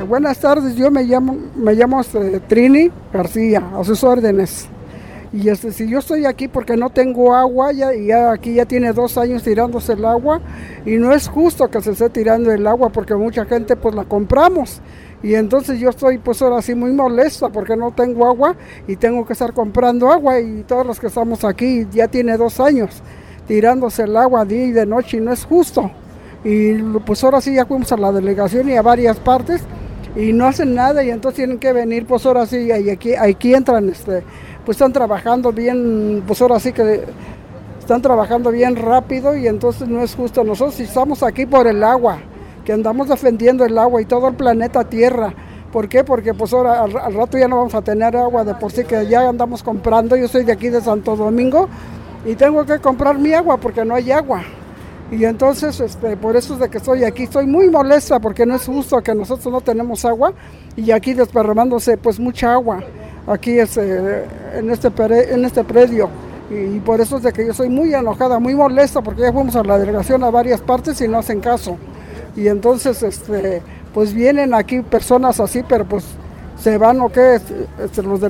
Buenas tardes, yo me llamo Trini García, a sus órdenes. Y si yo estoy aquí porque no tengo agua, aquí ya tiene 2 años tirándose el agua, y no es justo que se esté tirando el agua porque mucha gente pues la compramos. Y entonces yo estoy pues ahora sí muy molesta porque no tengo agua y tengo que estar comprando agua, y todos los que estamos aquí ya tiene 2 años tirándose el agua día y de noche, y no es justo. Y pues ahora sí ya fuimos a la delegación y a varias partes y no hacen nada, y entonces tienen que venir, pues ahora sí, y aquí entran, pues están trabajando bien, pues ahora sí que están trabajando bien rápido, y entonces no es justo. Nosotros si estamos aquí por el agua, que andamos defendiendo el agua y todo el planeta Tierra. ¿Por qué? Porque pues ahora al rato ya no vamos a tener agua de por sí, que ya andamos comprando. Yo soy de aquí de Santo Domingo y tengo que comprar mi agua porque no hay agua. Y entonces por eso es de que estoy aquí. Estoy muy molesta porque no es justo que nosotros no tenemos agua y aquí desparramándose pues mucha agua aquí en este predio. Y por eso es de que yo soy muy enojada, muy molesta, porque ya fuimos a la delegación a varias partes y no hacen caso. Y entonces pues vienen aquí personas así, pero pues se van, o qué, los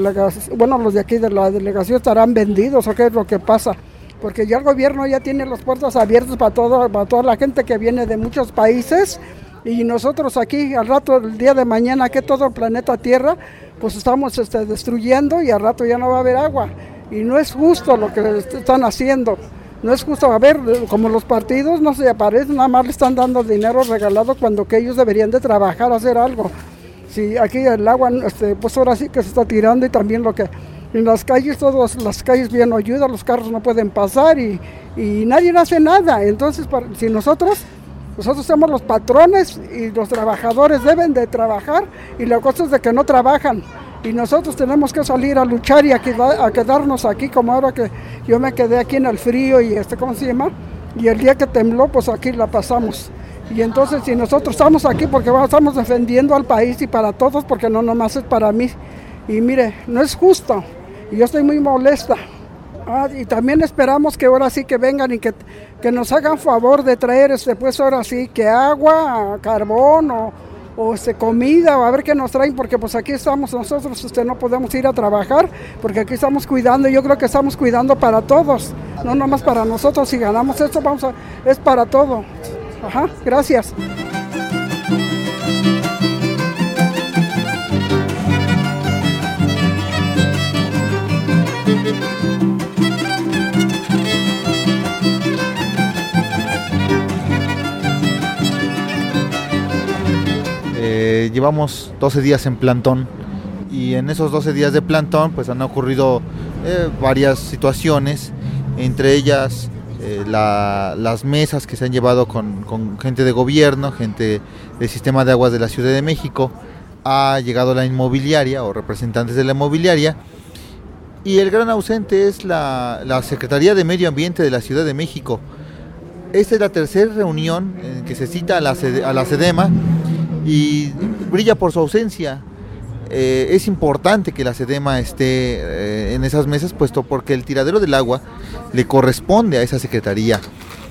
de aquí de la delegación estarán vendidos, o qué es lo que pasa. Porque ya el gobierno ya tiene las puertas abiertas para toda la gente que viene de muchos países, y nosotros aquí al rato, el día de mañana, que todo el planeta Tierra, pues estamos destruyendo, y al rato ya no va a haber agua. Y no es justo lo que están haciendo, no es justo. A ver, como los partidos no se aparecen, nada más le están dando dinero regalado cuando que ellos deberían de trabajar, hacer algo. Si aquí el agua, pues ahora sí que se está tirando, y también lo que en las calles, todas las calles bien no ayudan, los carros no pueden pasar y nadie hace nada. Entonces, si nosotros somos los patrones y los trabajadores deben de trabajar, y la cosa es de que no trabajan. Y nosotros tenemos que salir a luchar y a quedarnos aquí, como ahora que yo me quedé aquí en el frío y ¿cómo se llama? Y el día que tembló, pues aquí la pasamos. Y entonces si nosotros estamos aquí porque estamos defendiendo al país y para todos, porque no nomás es para mí. Y mire, no es justo. Y yo estoy muy molesta. Y también esperamos que ahora sí que vengan y que nos hagan favor de traer pues ahora sí que agua, carbón o comida, o a ver qué nos traen, porque pues aquí estamos nosotros, no podemos ir a trabajar, porque aquí estamos cuidando. Yo creo que estamos cuidando para todos, no nomás para nosotros. Si ganamos esto, es para todo. Ajá, gracias. Llevamos 12 días en plantón, y en esos 12 días de plantón pues han ocurrido varias situaciones, entre ellas las mesas que se han llevado con gente de gobierno, gente del sistema de aguas de la Ciudad de México. Ha llegado la inmobiliaria o representantes de la inmobiliaria, y el gran ausente es la Secretaría de Medio Ambiente de la Ciudad de México. Esta es la tercera reunión en que se cita a la SEDEMA, y brilla por su ausencia. Es importante que la SEDEMA esté en esas mesas, puesto porque el tiradero del agua le corresponde a esa secretaría,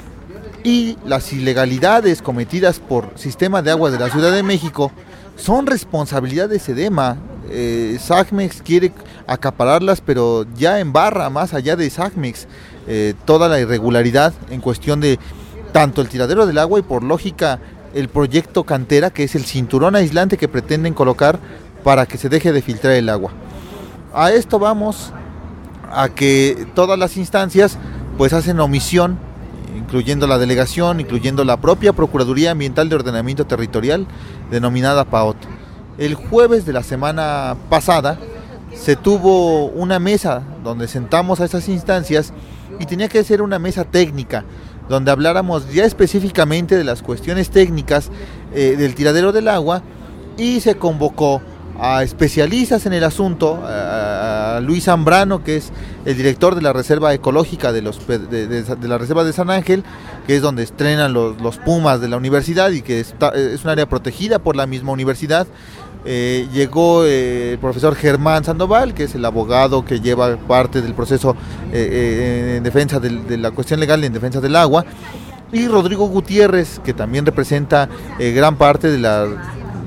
y las ilegalidades cometidas por Sistema de Aguas de la Ciudad de México son responsabilidad de SEDEMA. SACMEX quiere acapararlas, pero ya embarra más allá de SACMEX toda la irregularidad en cuestión de tanto el tiradero del agua y, por lógica, el proyecto Cantera, que es el cinturón aislante que pretenden colocar para que se deje de filtrar el agua. A esto vamos a que todas las instancias pues hacen omisión, incluyendo la delegación, incluyendo la propia Procuraduría Ambiental de Ordenamiento Territorial, denominada PAOT. El jueves de la semana pasada se tuvo una mesa donde sentamos a esas instancias, y tenía que ser una mesa técnica donde habláramos ya específicamente de las cuestiones técnicas del tiradero del agua, y se convocó a especialistas en el asunto, a Luis Zambrano, que es el director de la Reserva Ecológica de la Reserva de San Ángel, que es donde estrenan los pumas de la universidad, y que es un área protegida por la misma universidad. Llegó el profesor Germán Sandoval, que es el abogado que lleva parte del proceso en defensa de la cuestión legal en defensa del agua, y Rodrigo Gutiérrez, que también representa gran parte de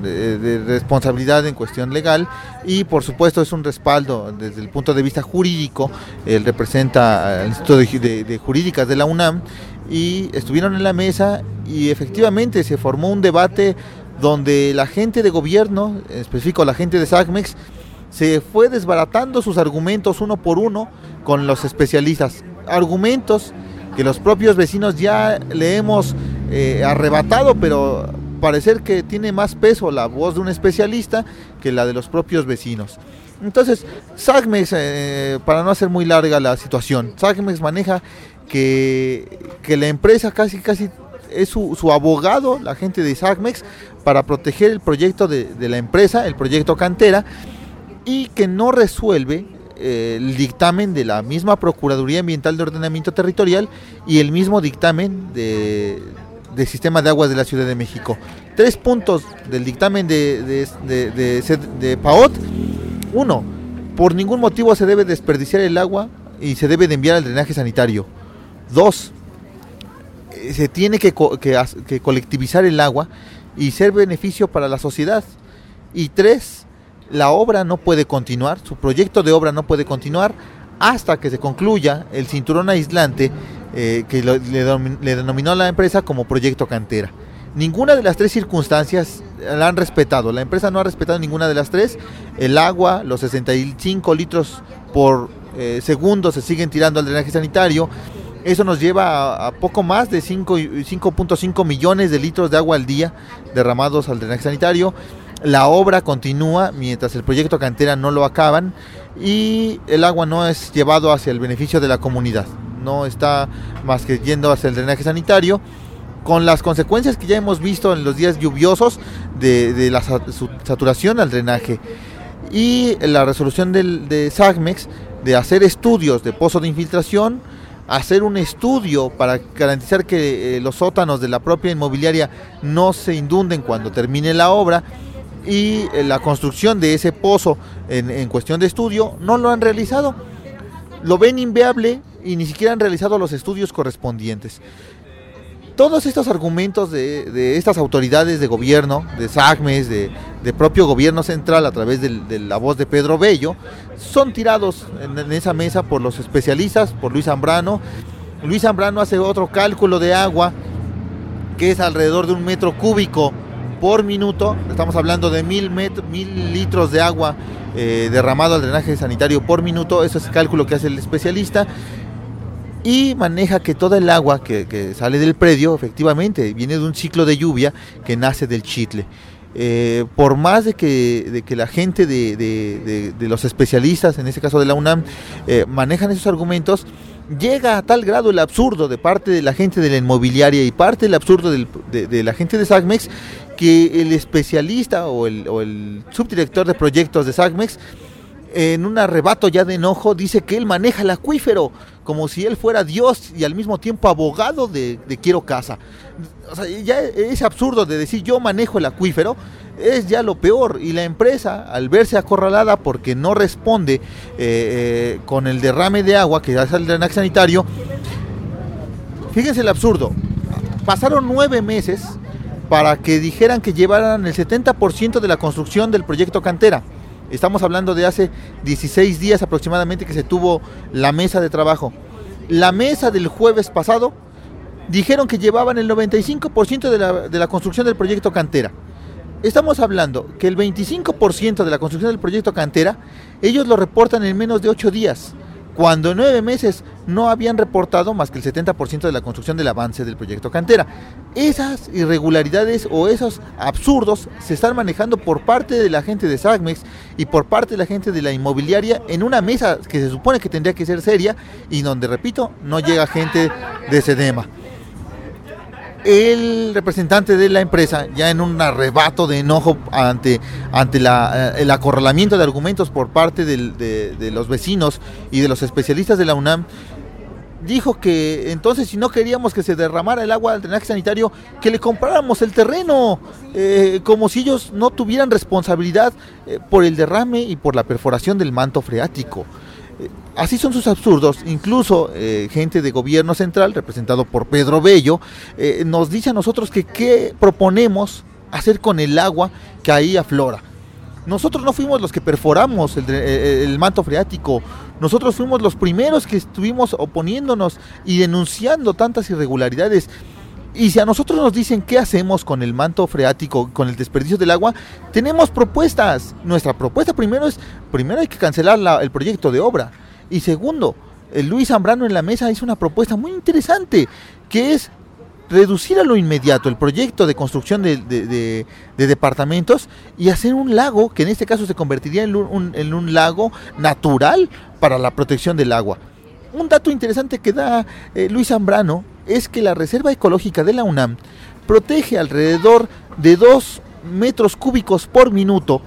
de responsabilidad en cuestión legal, y por supuesto es un respaldo desde el punto de vista jurídico. Él representa al Instituto de Jurídicas de la UNAM, y estuvieron en la mesa y efectivamente se formó un debate donde la gente de gobierno, en específico la gente de SACMEX, se fue desbaratando sus argumentos uno por uno con los especialistas, argumentos que los propios vecinos ya le hemos arrebatado, pero parecer que tiene más peso la voz de un especialista que la de los propios vecinos. Entonces, SACMEX, para no hacer muy larga la situación, SACMEX maneja que la empresa casi es su abogado, la gente de SACMEX, para proteger el proyecto de la empresa, el proyecto Cantera, y que no resuelve el dictamen de la misma Procuraduría Ambiental de Ordenamiento Territorial y el mismo dictamen de Sistema de Aguas de la Ciudad de México. 3 puntos del dictamen de PAOT. 1, por ningún motivo se debe desperdiciar el agua y se debe de enviar al drenaje sanitario. 2, se tiene que colectivizar el agua y ser beneficio para la sociedad. Y 3, la obra no puede continuar, su proyecto de obra no puede continuar hasta que se concluya el cinturón aislante que le denominó a la empresa como proyecto Cantera. Ninguna de las 3 circunstancias la han respetado, la empresa no ha respetado ninguna de las 3. El agua, los 65 litros por segundo se siguen tirando al drenaje sanitario. Eso nos lleva a poco más de 5.5 millones de litros de agua al día derramados al drenaje sanitario. La obra continúa mientras el proyecto Cantera no lo acaban, y el agua no es llevado hacia el beneficio de la comunidad, no está más que yendo hacia el drenaje sanitario, con las consecuencias que ya hemos visto en los días lluviosos de la saturación al drenaje, y la resolución de SACMEX de hacer estudios de pozo de infiltración, hacer un estudio para garantizar que los sótanos de la propia inmobiliaria no se inunden cuando termine la obra, y la construcción de ese pozo en cuestión de estudio no lo han realizado, lo ven inviable y ni siquiera han realizado los estudios correspondientes. Todos estos argumentos de estas autoridades de gobierno, de SACMEX, de propio gobierno central a través de la voz de Pedro Bello, son tirados en esa mesa por los especialistas, por Luis Zambrano. Luis Zambrano hace otro cálculo de agua que es alrededor de 1 metro cúbico por minuto. Estamos hablando de 1000 litros de agua derramado al drenaje sanitario por minuto. Ese es el cálculo que hace el especialista, y maneja que toda el agua que sale del predio efectivamente viene de un ciclo de lluvia que nace del Chitle. Por más de que la gente de los especialistas, en este caso de la UNAM, manejan esos argumentos, llega a tal grado el absurdo de parte de la gente de la inmobiliaria y parte del absurdo de la gente de SACMEX, que el especialista o el subdirector de proyectos de SACMEX, en un arrebato ya de enojo, dice que él maneja el acuífero como si él fuera Dios y al mismo tiempo abogado de Quiero Casa. O sea, ya ese absurdo de decir yo manejo el acuífero es ya lo peor, y la empresa, al verse acorralada porque no responde con el derrame de agua que hace el drenaje sanitario, fíjense el absurdo, pasaron 9 meses para que dijeran que llevaran el 70% de la construcción del proyecto Cantera. Estamos hablando de hace 16 días aproximadamente que se tuvo la mesa de trabajo. La mesa del jueves pasado dijeron que llevaban el 95% de la construcción del proyecto Cantera. Estamos hablando que el 25% de la construcción del proyecto Cantera, ellos lo reportan en menos de 8 días, cuando en 9 meses no habían reportado más que el 70% de la construcción del avance del proyecto Cantera. Esas irregularidades o esos absurdos se están manejando por parte de la gente de SACMEX y por parte de la gente de la inmobiliaria en una mesa que se supone que tendría que ser seria y donde, repito, no llega gente de SEDEMA. El representante de la empresa, ya en un arrebato de enojo ante el acorralamiento de argumentos por parte de los vecinos y de los especialistas de la UNAM, dijo que entonces, si no queríamos que se derramara el agua al drenaje sanitario, que le compráramos el terreno, como si ellos no tuvieran responsabilidad por el derrame y por la perforación del manto freático. Así son sus absurdos. Incluso gente de gobierno central, representado por Pedro Bello, nos dice a nosotros que qué proponemos hacer con el agua que ahí aflora. Nosotros no fuimos los que perforamos el manto freático, nosotros fuimos los primeros que estuvimos oponiéndonos y denunciando tantas irregularidades. Y si a nosotros nos dicen qué hacemos con el manto freático, con el desperdicio del agua, tenemos propuestas. Nuestra propuesta primero hay que cancelar el proyecto de obra. Y segundo, Luis Zambrano en la mesa hizo una propuesta muy interesante, que es reducir a lo inmediato el proyecto de construcción de departamentos y hacer un lago, que en este caso se convertiría en un lago natural para la protección del agua. Un dato interesante que da Luis Zambrano es que la Reserva Ecológica de la UNAM protege alrededor de 2 metros cúbicos por minuto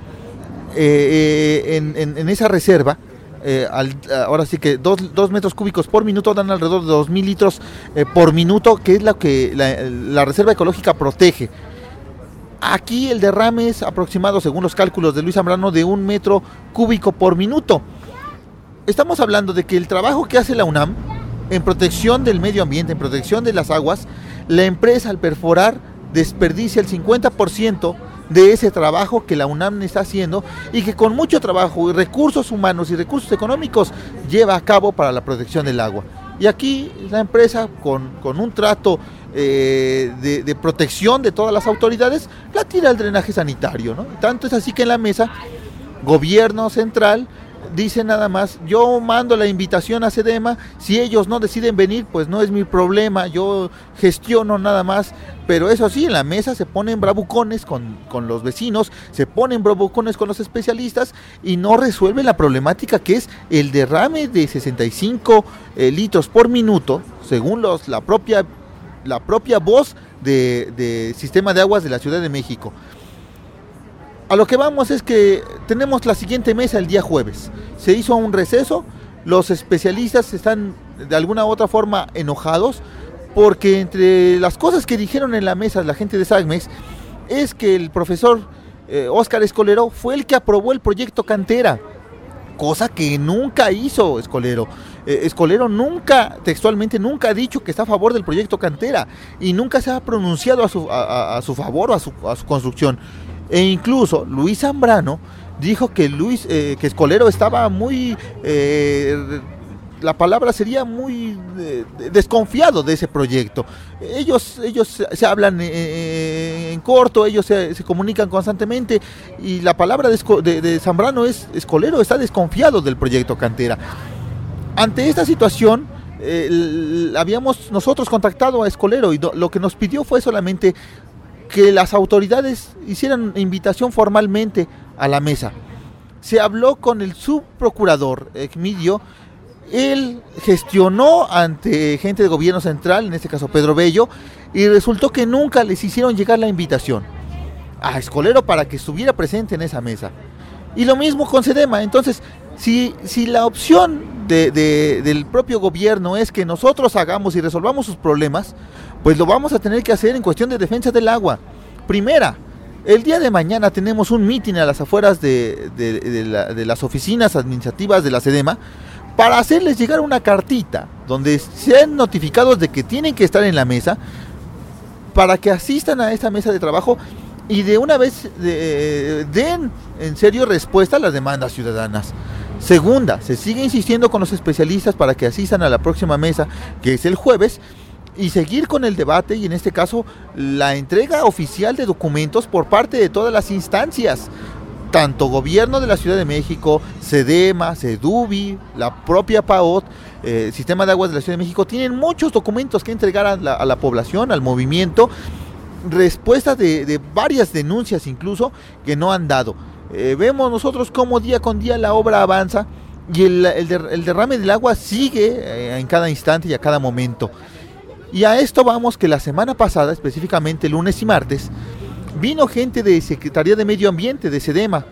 en esa reserva. Ahora sí que 2 metros cúbicos por minuto dan alrededor de 2.000 litros por minuto, que es lo que la Reserva Ecológica protege. Aquí el derrame es aproximado, según los cálculos de Luis Zambrano, de 1 metro cúbico por minuto. Estamos hablando de que el trabajo que hace la UNAM en protección del medio ambiente, en protección de las aguas, la empresa al perforar desperdicia el 50% de ese trabajo que la UNAM está haciendo y que con mucho trabajo y recursos humanos y recursos económicos lleva a cabo para la protección del agua. Y aquí la empresa, con un trato de protección de todas las autoridades, la tira al drenaje sanitario, ¿no? Tanto es así que en la mesa, gobierno central dice nada más: yo mando la invitación a SEDEMA, si ellos no deciden venir, pues no es mi problema, yo gestiono nada más. Pero eso sí, en la mesa se ponen bravucones con los vecinos, se ponen bravucones con los especialistas y no resuelven la problemática que es el derrame de 65 litros por minuto, según la propia voz de Sistema de Aguas de la Ciudad de México. A lo que vamos es que tenemos la siguiente mesa el día jueves. Se hizo un receso, los especialistas están de alguna u otra forma enojados, porque entre las cosas que dijeron en la mesa la gente de SACMEX es que el profesor Óscar Escolero fue el que aprobó el proyecto Cantera, cosa que nunca hizo Escolero. Escolero textualmente nunca ha dicho que está a favor del proyecto Cantera y nunca se ha pronunciado a su favor o a su construcción. E incluso Luis Zambrano dijo que Escolero estaba muy, la palabra sería muy desconfiado de ese proyecto. Ellos se hablan en corto, ellos se comunican constantemente y la palabra de Zambrano es: Escolero está desconfiado del proyecto Cantera. Ante esta situación, habíamos nosotros contactado a Escolero y lo que nos pidió fue solamente que las autoridades hicieran invitación formalmente a la mesa. Se habló con el subprocurador Ecmidio, él gestionó ante gente de gobierno central, en este caso Pedro Bello, y resultó que nunca les hicieron llegar la invitación a Escolero para que estuviera presente en esa mesa. Y lo mismo con SEDEMA. Entonces, si la opción del propio gobierno es que nosotros hagamos y resolvamos sus problemas, pues lo vamos a tener que hacer en cuestión de defensa del agua. Primera, el día de mañana tenemos un mitin a las afueras de las oficinas administrativas de la SEDEMA para hacerles llegar una cartita donde sean notificados de que tienen que estar en la mesa, para que asistan a esta mesa de trabajo y de una vez den en serio respuesta a las demandas ciudadanas. Segunda, se sigue insistiendo con los especialistas para que asistan a la próxima mesa, que es el jueves, y seguir con el debate y en este caso la entrega oficial de documentos por parte de todas las instancias, tanto gobierno de la Ciudad de México, SEDEMA, SEDUBI, la propia PAOT, Sistema de Aguas de la Ciudad de México, tienen muchos documentos que entregar a la población, al movimiento, respuestas de varias denuncias incluso que no han dado. Vemos nosotros cómo día con día la obra avanza y el derrame del agua sigue en cada instante y a cada momento. Y a esto vamos que la semana pasada, específicamente lunes y martes, vino gente de Secretaría de Medio Ambiente, de SEDEMA.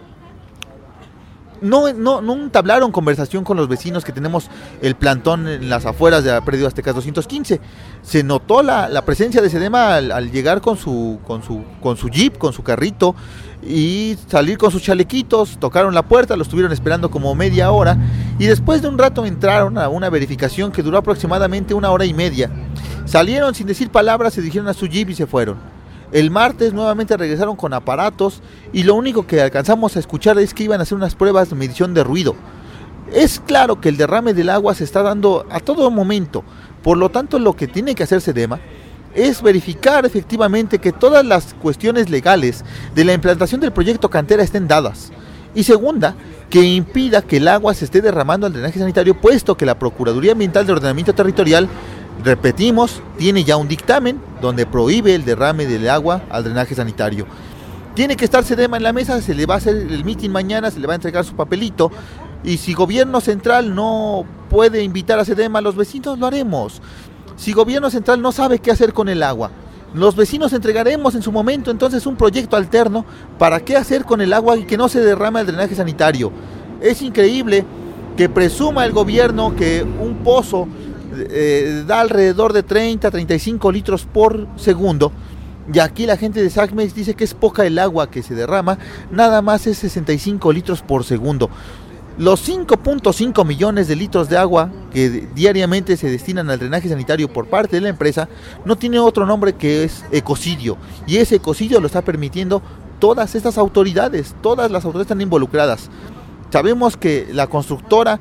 No entablaron conversación con los vecinos que tenemos el plantón en las afueras de la Predio Aztecas 215. Se notó la presencia de SEDEMA al llegar con su jeep, con su carrito, y salir con sus chalequitos. Tocaron la puerta, lo estuvieron esperando como media hora y después de un rato entraron a una verificación que duró aproximadamente 1 hora y media. Salieron sin decir palabras, se dirigieron a su jeep y se fueron. El martes nuevamente regresaron con aparatos y lo único que alcanzamos a escuchar es que iban a hacer unas pruebas de medición de ruido. Es claro que el derrame del agua se está dando a todo momento, por lo tanto lo que tiene que hacer SEDEMA es verificar efectivamente que todas las cuestiones legales de la implantación del proyecto Cantera estén dadas. Y segunda, que impida que el agua se esté derramando al drenaje sanitario, puesto que la Procuraduría Ambiental de Ordenamiento Territorial, repetimos, tiene ya un dictamen donde prohíbe el derrame del agua al drenaje sanitario. Tiene que estar SEDEMA en la mesa, se le va a hacer el mitin mañana, se le va a entregar su papelito, y si gobierno central no puede invitar a SEDEMA, los vecinos lo haremos. Si gobierno central no sabe qué hacer con el agua, los vecinos entregaremos en su momento entonces un proyecto alterno para qué hacer con el agua y que no se derrame al drenaje sanitario. Es increíble que presuma el gobierno que un pozo da alrededor de 30-35 litros por segundo, y aquí la gente de SACMEX dice que es poca el agua que se derrama, nada más es 65 litros por segundo. Los 5.5 millones de litros de agua que diariamente se destinan al drenaje sanitario por parte de la empresa no tiene otro nombre que es ecocidio, y ese ecocidio lo está permitiendo todas estas autoridades, todas las autoridades están involucradas. Sabemos que la constructora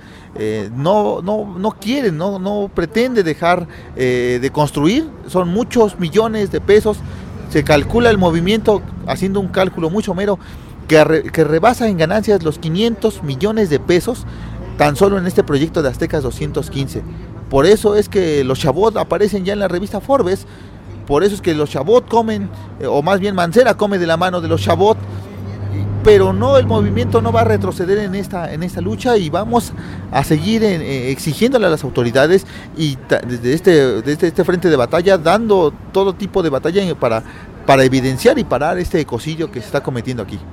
no quiere, no pretende dejar de construir, son muchos millones de pesos, se calcula el movimiento, haciendo un cálculo muy somero, que rebasa en ganancias los 500 millones de pesos tan solo en este proyecto de Aztecas 215. Por eso es que los Chabot aparecen ya en la revista Forbes, por eso es que los Chabot comen, o más bien Mancera come de la mano de los Chabot, pero no, el movimiento no va a retroceder en esta lucha, y vamos a seguir exigiéndole a las autoridades y desde este frente de batalla, dando todo tipo de batalla para evidenciar y parar este ecocidio que se está cometiendo aquí.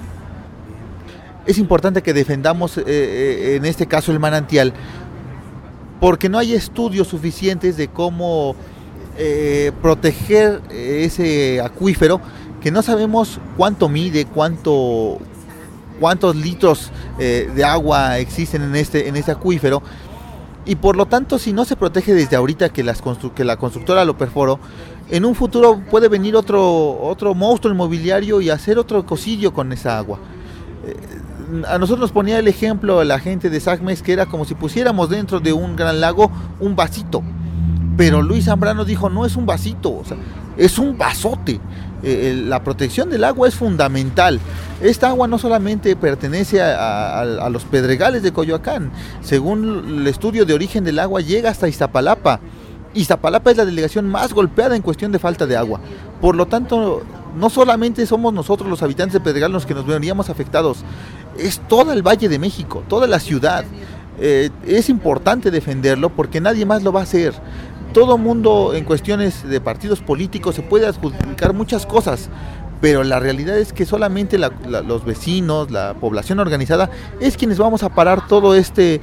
Es importante que defendamos en este caso el manantial, porque no hay estudios suficientes de cómo proteger ese acuífero, que no sabemos cuánto mide, cuántos litros de agua existen en este acuífero, y por lo tanto, si no se protege desde ahorita que la constructora lo perforó, en un futuro puede venir otro monstruo inmobiliario y hacer otro ecocidio con esa agua. A nosotros nos ponía el ejemplo la gente de SACMEX, que era como si pusiéramos dentro de un gran lago un vasito, pero Luis Zambrano dijo, no es un vasito, o sea, es un vasote. La protección del agua es fundamental. Esta agua no solamente pertenece a los pedregales de Coyoacán, según el estudio de origen del agua llega hasta Iztapalapa. Iztapalapa es la delegación más golpeada en cuestión de falta de agua. Por lo tanto, no solamente somos nosotros los habitantes de Pedregal los que nos veríamos afectados, es todo el Valle de México, toda la ciudad. Es importante defenderlo porque nadie más lo va a hacer. Todo mundo en cuestiones de partidos políticos se puede adjudicar muchas cosas, pero la realidad es que solamente los vecinos, la población organizada, es quienes vamos a parar todo este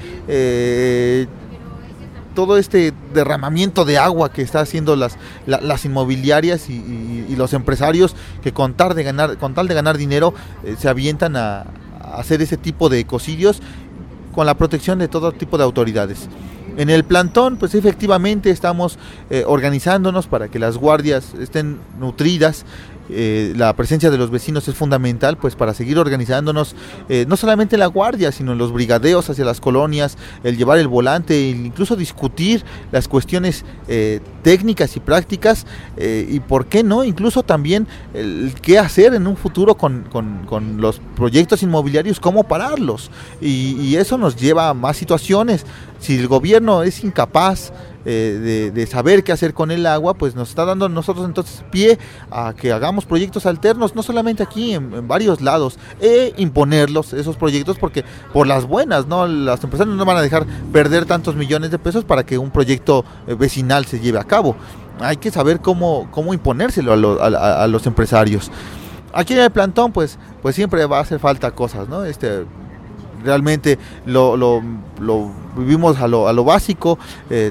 derramamiento de agua que está haciendo las inmobiliarias y los empresarios, que con tal de ganar dinero se avientan a hacer ese tipo de ecocidios con la protección de todo tipo de autoridades. En el plantón, pues efectivamente estamos organizándonos para que las guardias estén nutridas. La presencia de los vecinos es fundamental, pues para seguir organizándonos, no solamente en la guardia, sino en los brigadeos hacia las colonias, el llevar el volante, incluso discutir las cuestiones técnicas y prácticas, y por qué no, incluso también el qué hacer en un futuro con los proyectos inmobiliarios, cómo pararlos, y eso nos lleva a más situaciones. Si el gobierno es incapaz de saber qué hacer con el agua, pues nos está dando a nosotros entonces pie a que hagamos proyectos alternos, no solamente aquí, en varios lados, imponerlos, esos proyectos, porque por las buenas, ¿no? Las empresas no van a dejar perder tantos millones de pesos para que un proyecto vecinal se lleve a cabo. Hay que saber cómo imponérselo a los empresarios. Aquí en el plantón, pues siempre va a hacer falta cosas, ¿no? Realmente lo vivimos a lo básico,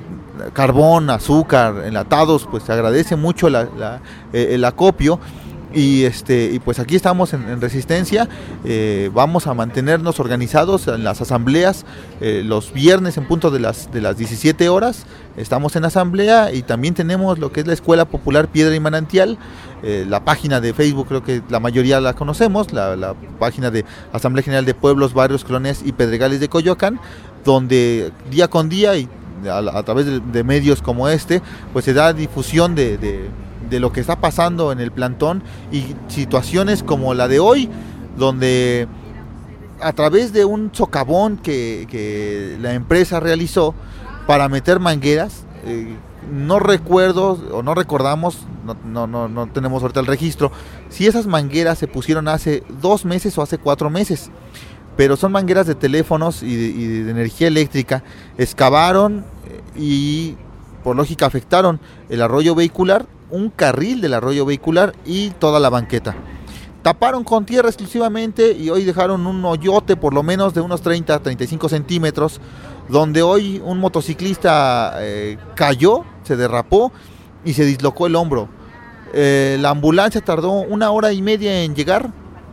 carbón, azúcar, enlatados, pues se agradece mucho el acopio, Y pues aquí estamos en resistencia. Vamos a mantenernos organizados en las asambleas los viernes en punto de las 17 horas. Estamos en asamblea y también tenemos lo que es la Escuela Popular Piedra y Manantial, la página de Facebook, creo que la mayoría la conocemos, la página de Asamblea General de Pueblos, Barrios, Colonias y Pedregales de Coyoacán, donde día con día y a través de medios como pues se da difusión de lo que está pasando en el plantón y situaciones como la de hoy, donde a través de un socavón que la empresa realizó para meter mangueras, no recuerdo o no recordamos, no tenemos ahorita el registro, si esas mangueras se pusieron hace 2 meses o hace 4 meses, pero son mangueras de teléfonos y de energía eléctrica. Excavaron y por lógica afectaron el arroyo vehicular, un carril del arroyo vehicular y toda la banqueta. Taparon con tierra exclusivamente y hoy dejaron un hoyote por lo menos de unos 30-35 centímetros, donde hoy un motociclista cayó, se derrapó y se dislocó el hombro. La ambulancia tardó 1 hora y media en llegar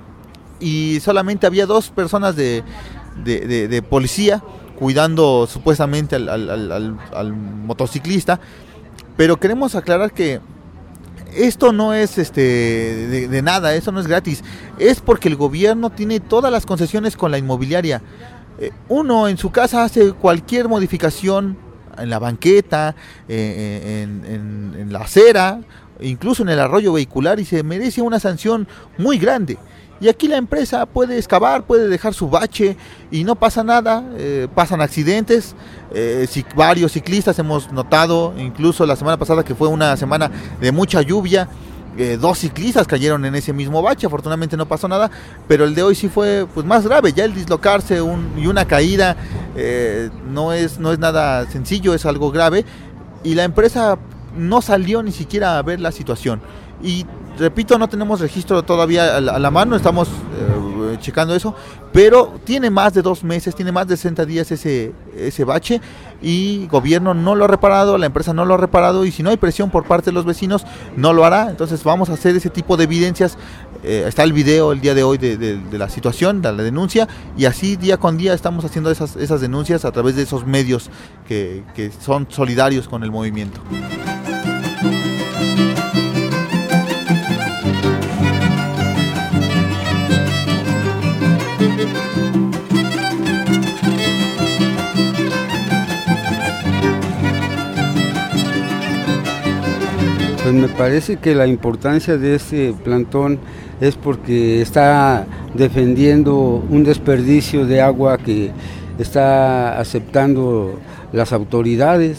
y solamente había 2 personas de policía cuidando supuestamente al motociclista. Pero queremos aclarar que esto no es de nada, eso no es gratis, es porque el gobierno tiene todas las concesiones con la inmobiliaria. Uno en su casa hace cualquier modificación en la banqueta, en la acera, incluso en el arroyo vehicular, y se merece una sanción muy grande. Y aquí la empresa puede excavar, puede dejar su bache y no pasa nada, pasan accidentes. Varios ciclistas hemos notado, incluso la semana pasada, que fue una semana de mucha lluvia, 2 ciclistas cayeron en ese mismo bache. Afortunadamente no pasó nada, pero el de hoy sí fue pues más grave. Ya el dislocarse y una caída no es nada sencillo, es algo grave, y la empresa no salió ni siquiera a ver la situación. Y repito, no tenemos registro todavía a la mano, estamos checando eso, pero tiene más de 2 meses, tiene más de 60 días ese bache, y gobierno no lo ha reparado, la empresa no lo ha reparado, y si no hay presión por parte de los vecinos, no lo hará. Entonces vamos a hacer ese tipo de evidencias. Está el video el día de hoy de la situación, de la denuncia, y así día con día estamos haciendo esas denuncias a través de esos medios que son solidarios con el movimiento. Pues me parece que la importancia de este plantón es porque está defendiendo un desperdicio de agua que está aceptando las autoridades,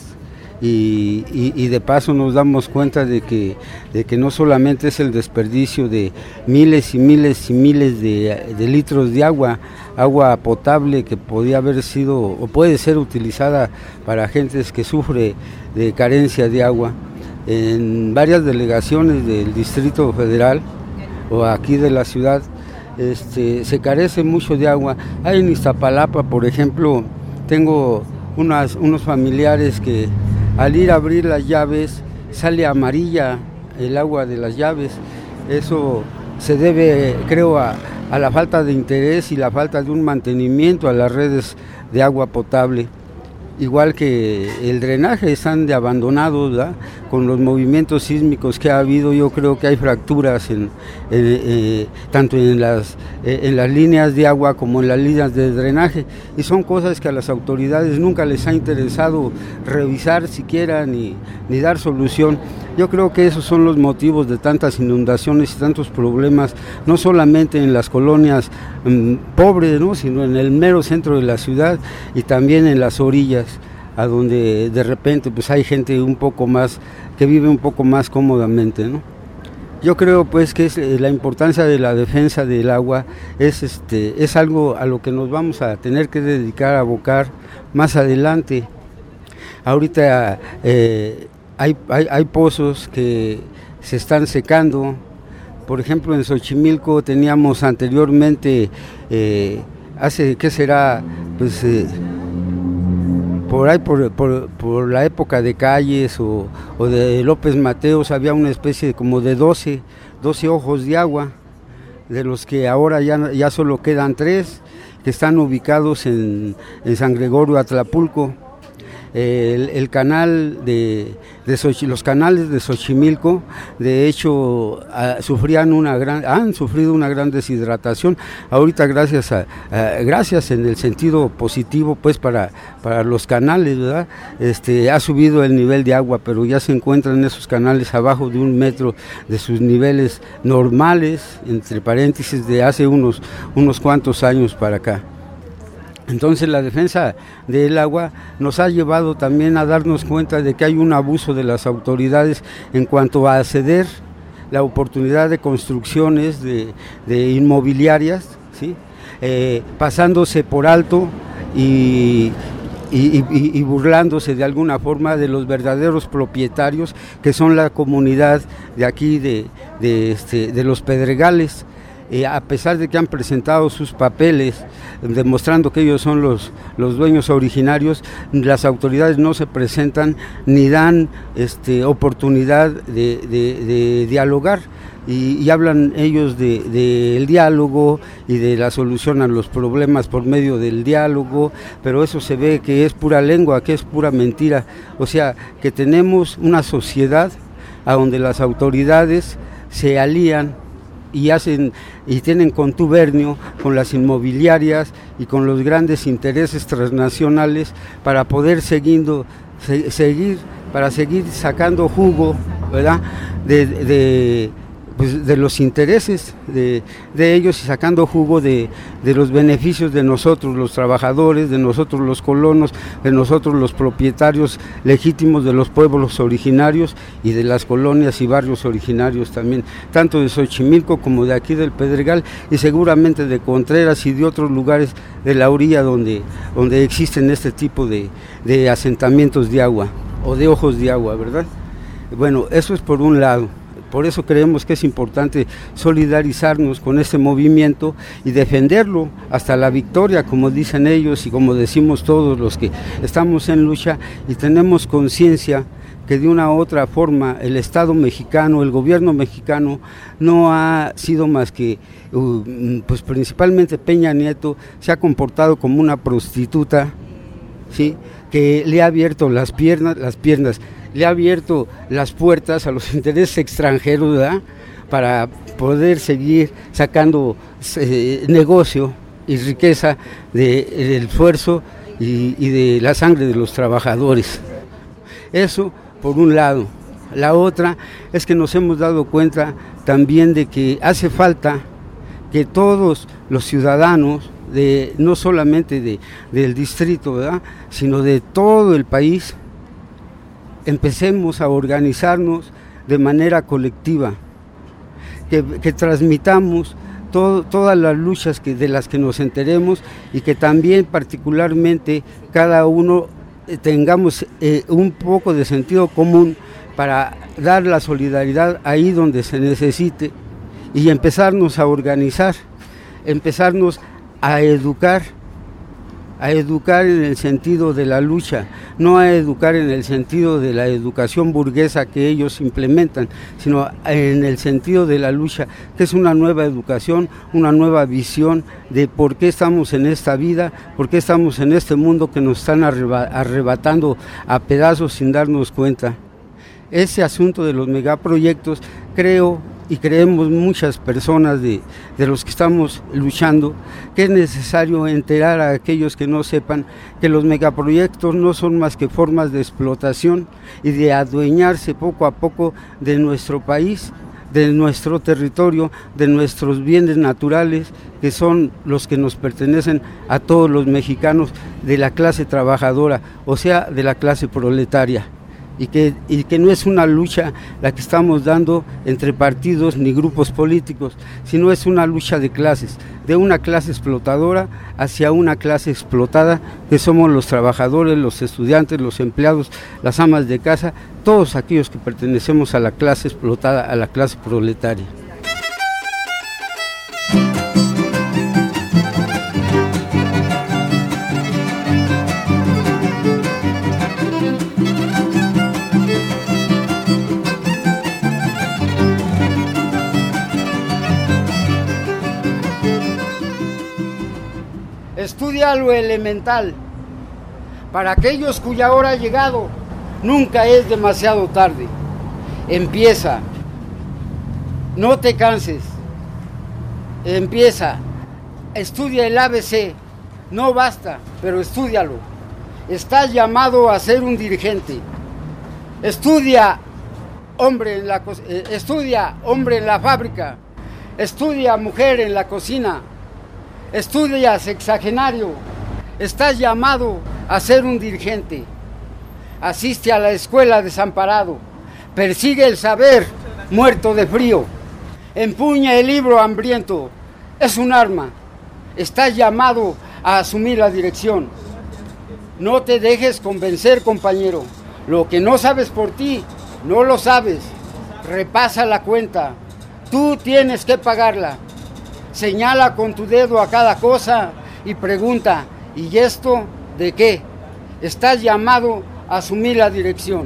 y de paso nos damos cuenta de que no solamente es el desperdicio de miles y miles y miles de litros de agua potable que podía haber sido o puede ser utilizada para gentes que sufre de carencia de agua. En varias delegaciones del Distrito Federal o aquí de la ciudad se carece mucho de agua. Hay en Iztapalapa, por ejemplo, tengo unos familiares que al ir a abrir las llaves sale amarilla el agua de las llaves. Eso se debe, creo, a la falta de interés y la falta de un mantenimiento a las redes de agua potable. Igual que el drenaje están de abandonados, ¿verdad? Con los movimientos sísmicos que ha habido, yo creo que hay fracturas tanto en las líneas de agua como en las líneas de drenaje, y son cosas que a las autoridades nunca les ha interesado revisar siquiera ni dar solución. Yo creo que esos son los motivos de tantas inundaciones y tantos problemas, no solamente en las colonias pobres, ¿no?, sino en el mero centro de la ciudad y también en las orillas, a donde de repente pues hay gente un poco más, que vive un poco más cómodamente, ¿no? Yo creo pues que la importancia de la defensa del agua es algo a lo que nos vamos a tener que dedicar a abocar más adelante. Ahorita hay pozos que se están secando. Por ejemplo, en Xochimilco teníamos anteriormente, hace, ¿qué será? Pues por ahí por la época de Calles o de López Mateos había una especie como de 12 ojos de agua, de los que ahora ya solo quedan 3, que están ubicados en San Gregorio Atlapulco. El canal los canales de Xochimilco, de hecho, han sufrido una gran deshidratación. Ahorita gracias en el sentido positivo, pues para los canales, ¿verdad? Ha subido el nivel de agua, pero ya se encuentran esos canales abajo de 1 metro de sus niveles normales, entre paréntesis, de hace unos cuantos años para acá. Entonces la defensa del agua nos ha llevado también a darnos cuenta de que hay un abuso de las autoridades en cuanto a ceder la oportunidad de construcciones de inmobiliarias, ¿sí? Pasándose por alto y burlándose de alguna forma de los verdaderos propietarios, que son la comunidad de aquí de Los Pedregales. A pesar de que han presentado sus papeles demostrando que ellos son los dueños originarios, las autoridades no se presentan ni dan oportunidad de dialogar, y hablan ellos del diálogo y de la solución a los problemas por medio del diálogo, pero eso se ve que es pura lengua, que es pura mentira. O sea, que tenemos una sociedad a donde las autoridades se alían y tienen contubernio con las inmobiliarias y con los grandes intereses transnacionales para poder seguir sacando jugo, ¿verdad?, de los intereses de ellos, y sacando jugo de los beneficios de nosotros los trabajadores, de nosotros los colonos, de nosotros los propietarios legítimos de los pueblos originarios y de las colonias y barrios originarios también, tanto de Xochimilco como de aquí del Pedregal, y seguramente de Contreras y de otros lugares de la orilla donde existen este tipo de asentamientos de agua o de ojos de agua, ¿verdad? Bueno, eso es por un lado. Por eso creemos que es importante solidarizarnos con este movimiento y defenderlo hasta la victoria, como dicen ellos y como decimos todos los que estamos en lucha y tenemos conciencia que de una u otra forma el Estado mexicano, el gobierno mexicano, no ha sido más que, pues principalmente Peña Nieto, se ha comportado como una prostituta, ¿sí?, que le ha abierto las piernas, le ha abierto las puertas a los intereses extranjeros, ¿verdad?, para poder seguir sacando negocio y riqueza del esfuerzo y de la sangre de los trabajadores. Eso por un lado. La otra es que nos hemos dado cuenta también de que hace falta que todos los ciudadanos, no solamente del distrito, ¿verdad?, sino de todo el país, empecemos a organizarnos de manera colectiva, que transmitamos todas las luchas de las que nos enteremos, y que también particularmente cada uno tengamos un poco de sentido común para dar la solidaridad ahí donde se necesite, y empezarnos a organizar, empezarnos a educar en el sentido de la lucha, no a educar en el sentido de la educación burguesa que ellos implementan, sino en el sentido de la lucha, que es una nueva educación, una nueva visión de por qué estamos en esta vida, por qué estamos en este mundo que nos están arrebatando a pedazos sin darnos cuenta. Ese asunto de los megaproyectos, creo y creemos muchas personas de los que estamos luchando, que es necesario enterar a aquellos que no sepan que los megaproyectos no son más que formas de explotación y de adueñarse poco a poco de nuestro país, de nuestro territorio, de nuestros bienes naturales, que son los que nos pertenecen a todos los mexicanos de la clase trabajadora, o sea, de la clase proletaria. Y que no es una lucha la que estamos dando entre partidos ni grupos políticos, sino es una lucha de clases, de una clase explotadora hacia una clase explotada, que somos los trabajadores, los estudiantes, los empleados, las amas de casa, todos aquellos que pertenecemos a la clase explotada, a la clase proletaria. estudia lo elemental. Para aquellos cuya hora ha llegado, nunca es demasiado tarde. Empieza, no te canses. Empieza, estudia el ABC. No basta, pero estúdialo. Estás llamado a ser un dirigente. Estudia, hombre en la fábrica. Estudia, mujer en la cocina. Estudia, sexagenario. Estás llamado a ser un dirigente. Asiste a la escuela desamparado. Persigue el saber, muerto de frío. Empuña el libro hambriento. Es un arma. Estás llamado a asumir la dirección. No te dejes convencer, compañero. Lo que no sabes por ti, no lo sabes. Repasa la cuenta. Tú tienes que pagarla. Señala con tu dedo a cada cosa y pregunta, ¿y esto de qué? Estás llamado a asumir la dirección.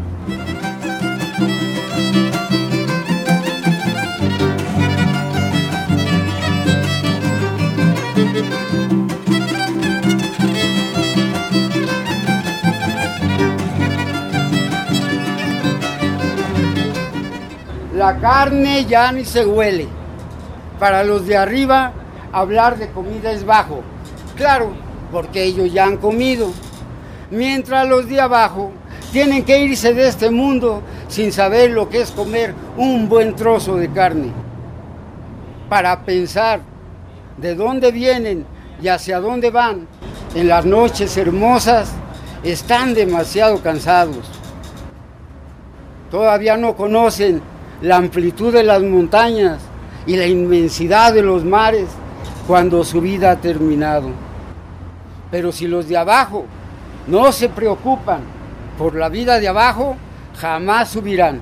La carne ya ni se huele. Para los de arriba, hablar de comida es bajo. Claro, porque ellos ya han comido. Mientras los de abajo tienen que irse de este mundo sin saber lo que es comer un buen trozo de carne. Para pensar de dónde vienen y hacia dónde van en las noches hermosas, están demasiado cansados. Todavía no conocen la amplitud de las montañas y la inmensidad de los mares cuando su vida ha terminado. Pero si los de abajo no se preocupan por la vida de abajo, jamás subirán.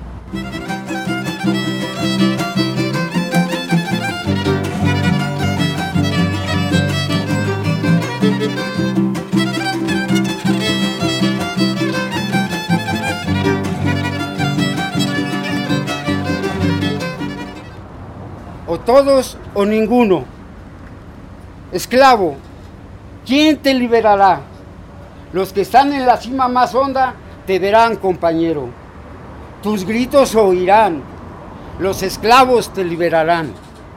O todos o ninguno. Esclavo, ¿quién te liberará? Los que están en la cima más honda te verán, compañero. Tus gritos oirán. Los esclavos te liberarán.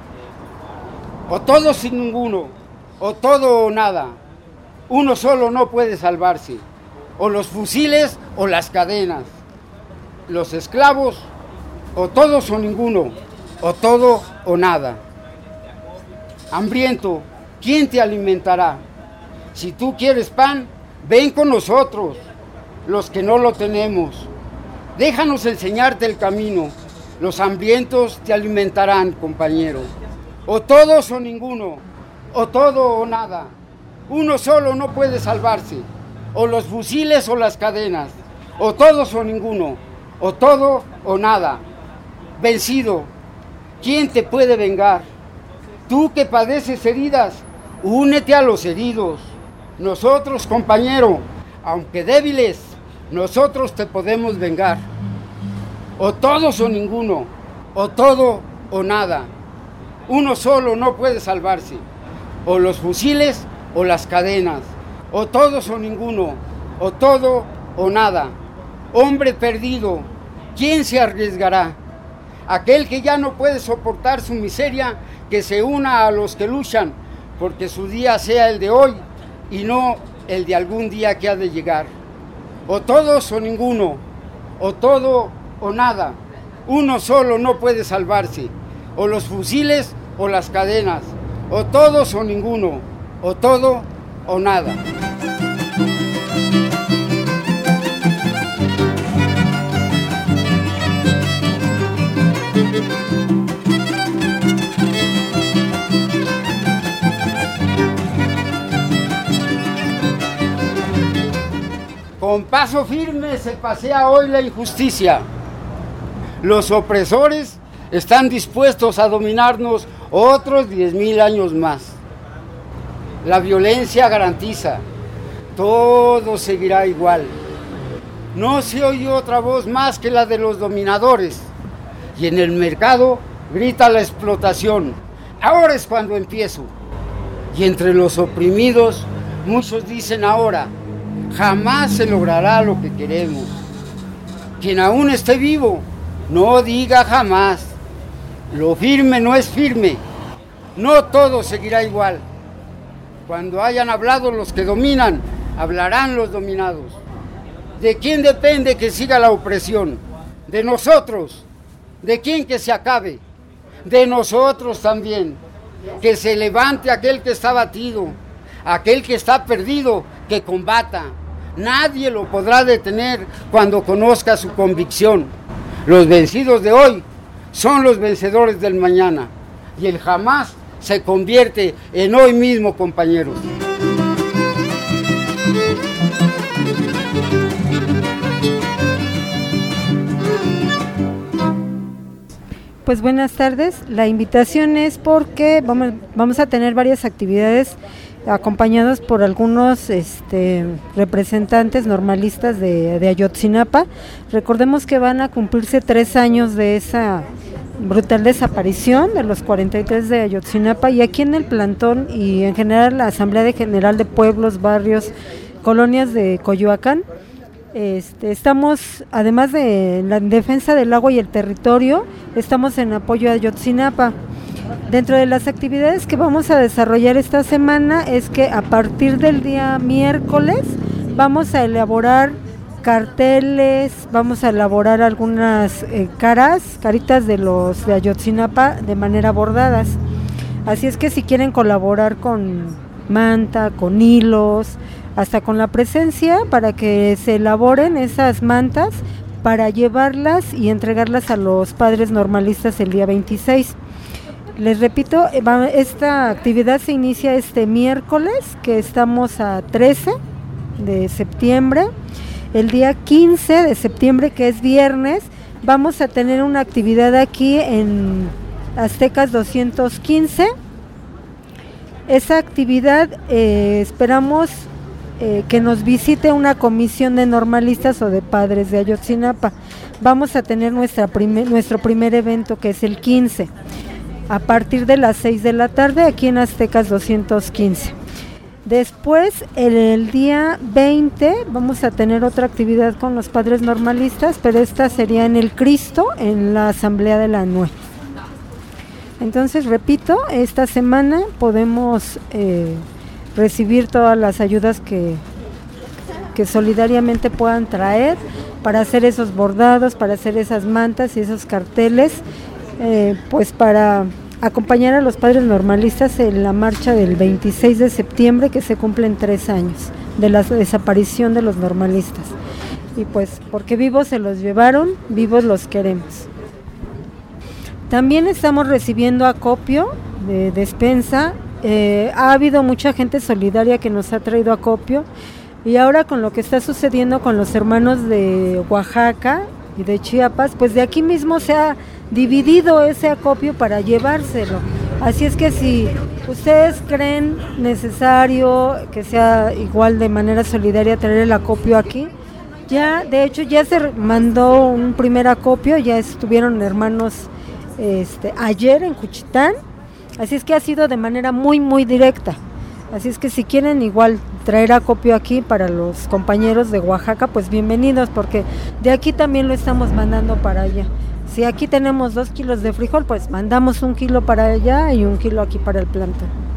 O todos sin ninguno, o todo o nada. Uno solo no puede salvarse. O los fusiles o las cadenas. Los esclavos, o todos o ninguno, o todo o nada. Hambriento, ¿quién te alimentará? Si tú quieres pan, ven con nosotros, los que no lo tenemos. Déjanos enseñarte el camino. Los hambrientos te alimentarán, compañero. O todos o ninguno, o todo o nada. Uno solo no puede salvarse. O los fusiles o las cadenas. O todos o ninguno, o todo o nada. Vencido, ¿quién te puede vengar? Tú que padeces heridas, únete a los heridos. Nosotros, compañero, aunque débiles, nosotros te podemos vengar. O todos o ninguno, o todo o nada. Uno solo no puede salvarse. O los fusiles o las cadenas. O todos o ninguno, o todo o nada. Hombre perdido, ¿quién se arriesgará? Aquel que ya no puede soportar su miseria, que se una a los que luchan, porque su día sea el de hoy y no el de algún día que ha de llegar. O todos o ninguno, o todo o nada. Uno solo no puede salvarse. O los fusiles o las cadenas. O todos o ninguno, o todo o nada. Con paso firme se pasea hoy la injusticia. Los opresores están dispuestos a dominarnos otros 10,000 años más. La violencia garantiza, todo seguirá igual. No se oye otra voz más que la de los dominadores. Y en el mercado grita la explotación. Ahora es cuando empiezo. Y entre los oprimidos, muchos dicen ahora, jamás se logrará lo que queremos. Quien aún esté vivo, no diga jamás. Lo firme no es firme, no todo seguirá igual. Cuando hayan hablado los que dominan, hablarán los dominados. ¿De quién depende que siga la opresión? De nosotros. ¿De quién que se acabe? De nosotros también. Que se levante aquel que está batido, aquel que está perdido, que combata. Nadie lo podrá detener cuando conozca su convicción. Los vencidos de hoy son los vencedores del mañana, y el jamás se convierte en hoy mismo, compañeros. Pues buenas tardes, la invitación es porque vamos a tener varias actividades acompañados por algunos representantes normalistas de Ayotzinapa. Recordemos que van a cumplirse 3 años de esa brutal desaparición de los 43 de Ayotzinapa, y aquí en el plantón y en general la Asamblea General de Pueblos, Barrios, Colonias de Coyoacán, estamos, además de la defensa del agua y el territorio, estamos en apoyo a Ayotzinapa. Dentro de las actividades que vamos a desarrollar esta semana es que a partir del día miércoles vamos a elaborar carteles, vamos a elaborar algunas caritas de los de Ayotzinapa de manera bordadas. Así es que si quieren colaborar con manta, con hilos, hasta con la presencia, para que se elaboren esas mantas para llevarlas y entregarlas a los padres normalistas el día 26. Les repito, esta actividad se inicia este miércoles, que estamos a 13 de septiembre. El día 15 de septiembre, que es viernes, vamos a tener una actividad aquí en Aztecas 215. Esa actividad esperamos que nos visite una comisión de normalistas o de padres de Ayotzinapa. Vamos a tener nuestro primer evento, que es el 15, a partir de las 6 de la tarde aquí en Aztecas 215. Después, el día 20, vamos a tener otra actividad con los padres normalistas, pero esta sería en el Cristo, en la Asamblea de la NUE. Entonces, repito, esta semana podemos recibir todas las ayudas que solidariamente puedan traer para hacer esos bordados, para hacer esas mantas y esos carteles, pues para acompañar a los padres normalistas en la marcha del 26 de septiembre, que se cumplen 3 años de la desaparición de los normalistas. Y pues porque vivos se los llevaron, vivos los queremos. También estamos recibiendo acopio de despensa. Ha habido mucha gente solidaria que nos ha traído acopio, y ahora con lo que está sucediendo con los hermanos de Oaxaca y de Chiapas, pues de aquí mismo se ha dividido ese acopio para llevárselo. Así es que si ustedes creen necesario que sea igual de manera solidaria traer el acopio aquí, ya de hecho ya se mandó un primer acopio, ya estuvieron hermanos ayer en Juchitán. Así es que ha sido de manera muy muy directa. Así es que si quieren igual traer acopio aquí para los compañeros de Oaxaca, pues bienvenidos, porque de aquí también lo estamos mandando para allá. Si aquí tenemos 2 kilos de frijol, pues mandamos 1 kilo para allá y 1 kilo aquí para el plantón.